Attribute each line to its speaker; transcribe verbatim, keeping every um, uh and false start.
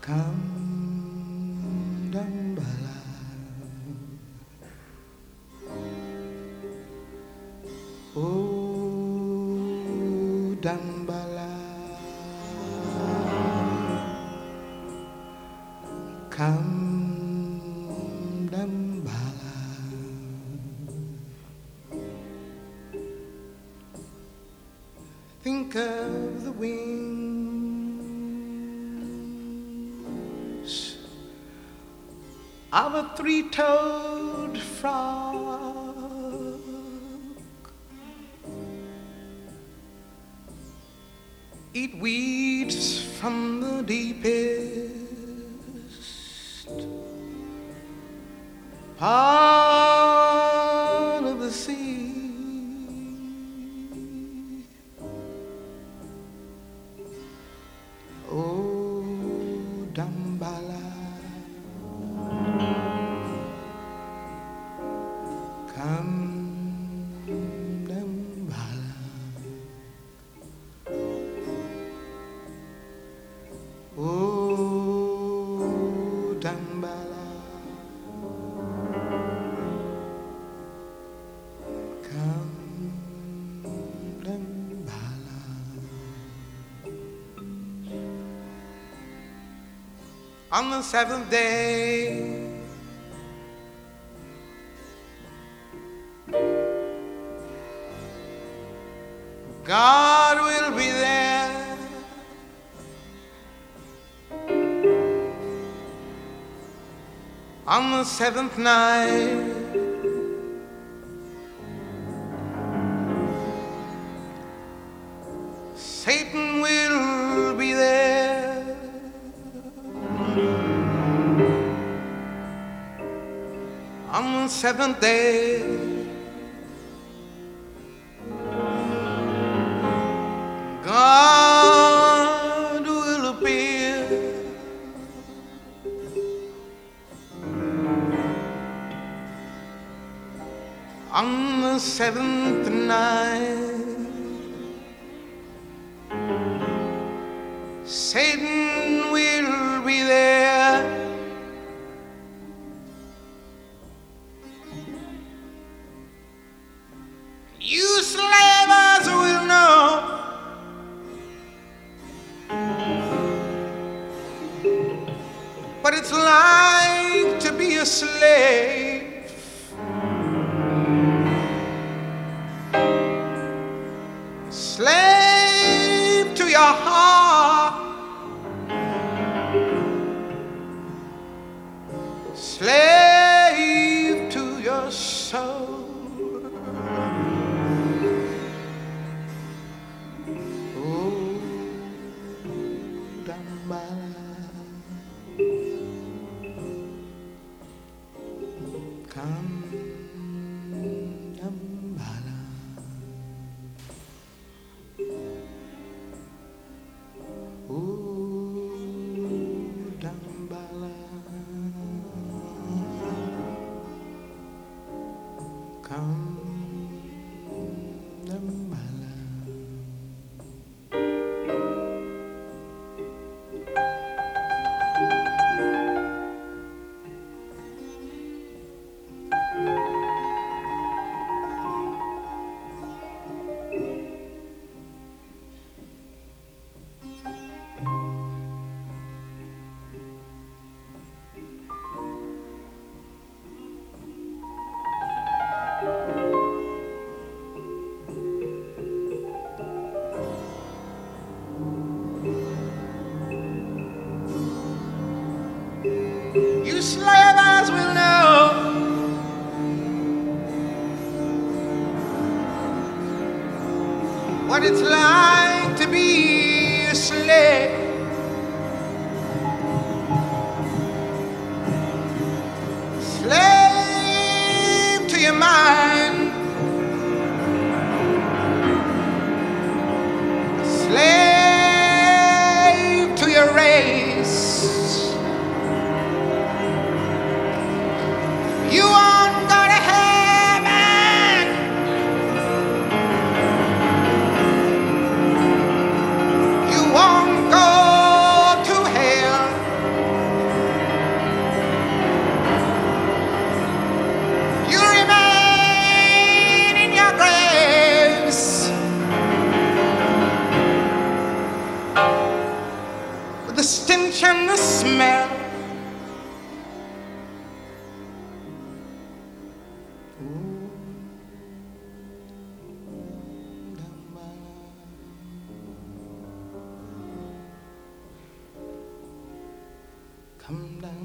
Speaker 1: Kandambala, oh Dambala, Kandambala, think of the wings of a three-toed frog, eat weeds from the deepest part of the sea. Oh, Dambala, Kandambala, oh Dambala, Kandambala. On the seventh day, God will be there. On the seventh night, Satan will be there. On the seventh day, God will appear. On the seventh night, Satan will be there. You slavers will know what it's like to be a slave. Slave to your heart, slave to your soul. Oh, Dambala, Kandambala, oh Dambala, Kandambala. You slavers will know what it's like to be a slave. Slave to your mind, slave to your race. You won't go to heaven. You won't go the stench and the smell. Come down.